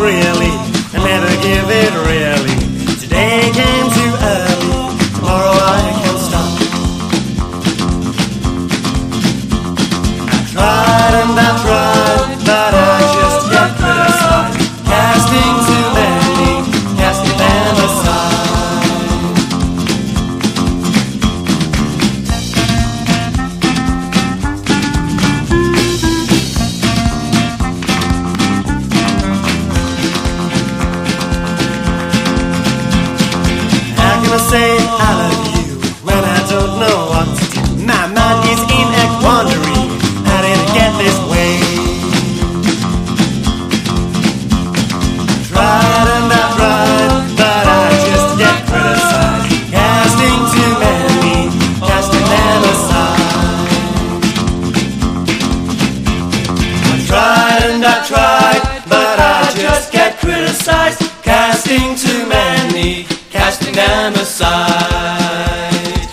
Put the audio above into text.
really, I never give it really. Today came too early, tomorrow I can stop. I tried and I tried, but I just get criticized. Casting too many, casting them aside. I say I love you when I don't know what to do. My mind is in a quandary. How did it get this way? Tried and I tried, but I just get criticized. Casting too many, casting them aside. I tried and I tried, but I just get criticized. Casting too many, casting them aside.